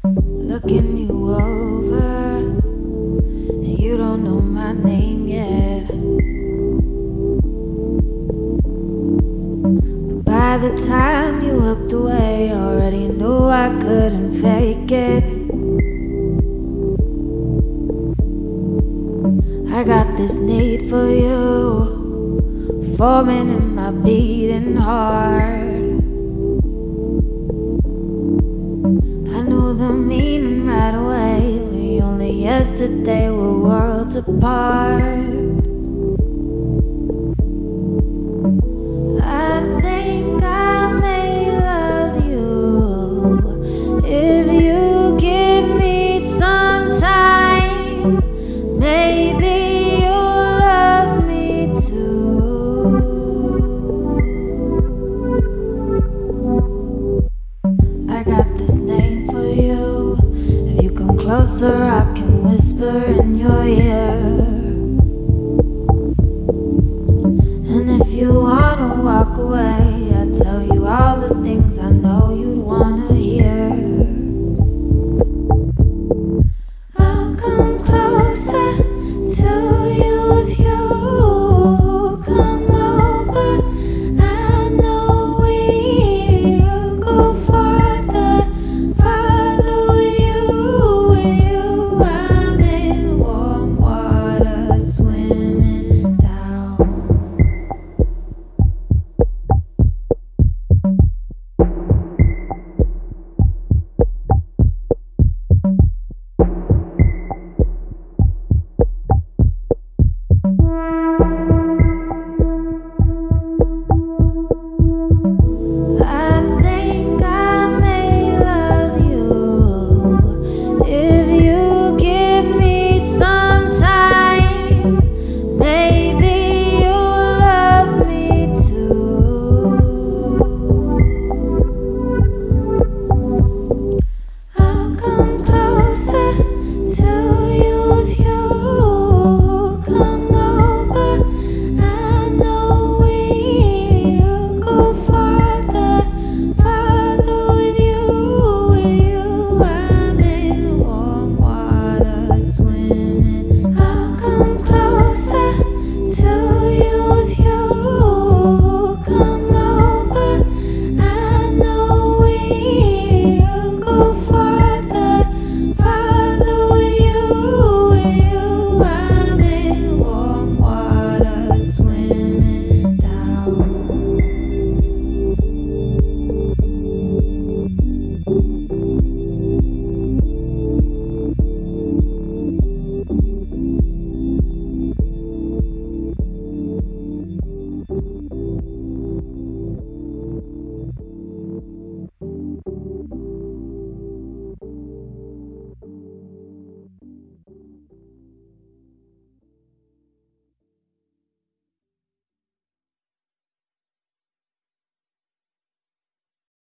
Looking you over, and you don't know my name yet. But by the time you looked away, already knew I couldn't fake it. I got this need for you, forming in my beating heart. I knew the meaning right away. We only yesterday were worlds apart. I think I may love you if you give me some time. Maybe you'll love me too. I got this name for you. If you come closer, I can whisper in your ear. And if you wanna walk away, I'll tell you all the things I know you'd want